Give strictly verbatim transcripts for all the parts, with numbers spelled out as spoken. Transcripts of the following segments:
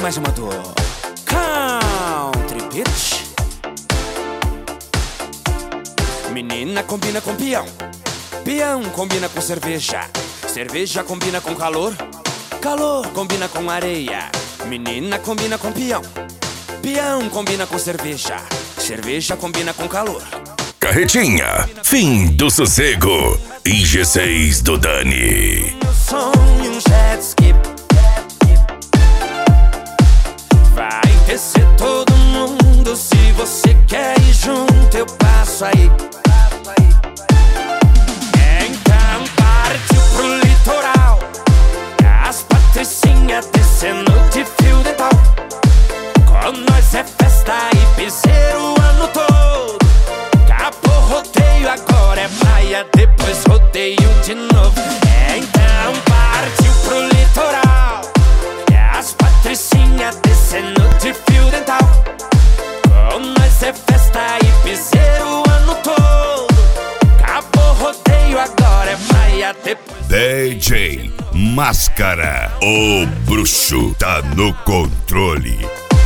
mais uma do Country Beach. Menina combina com peão, peão combina com cerveja, cerveja combina com calor, calor combina com areia. Menina combina com peão, peão combina com cerveja, cerveja combina com calor. Carretinha, fim do sossego. I G seis do Dani. Meu sonho, um jet ski. Vai descer todo mundo. Se você quer ir junto, eu passo aí. Então partiu pro litoral. As patricinhas descendo de fio dental. Com nós é festa e piseiro o ano todo. Acabou rodeio, agora é praia, depois rodeio de novo. É, então partiu pro litoral. É as patricinhas descendo de fio dental. Com nós é festa e piseiro o ano todo. Acabou rodeio, agora é praia, depois D J Máscara, o bruxo tá no controle.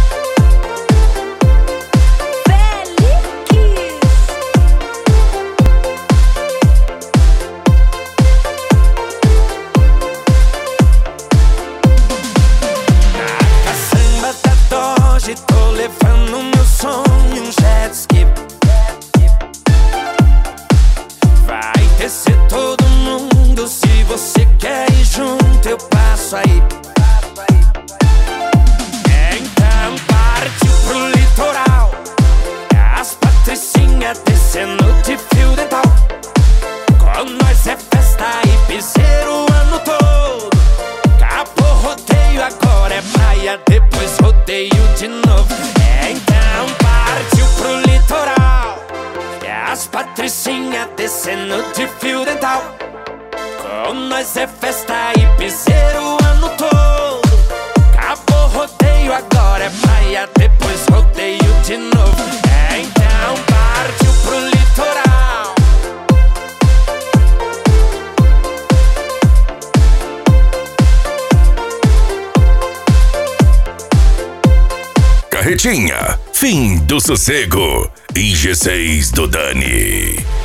Tô levando meu sonho, um jet ski. Vai descer todo mundo. Se você quer ir junto, eu passo aí. Então partiu pro litoral. As patricinhas descendo de fio dental. Com nós é festa e piseiro o ano todo. Acabou rodeio, agora é praia, depois rodeio de novo. É, então partiu pro litoral. É as patricinhas descendo de fio dental. Com nós é festa e piseiro o ano todo. Acabou rodeio, agora é praia, depois rodeio de novo. É, então partiu pro litoral. Carretinha, fim do sossego. I G seis do Dani.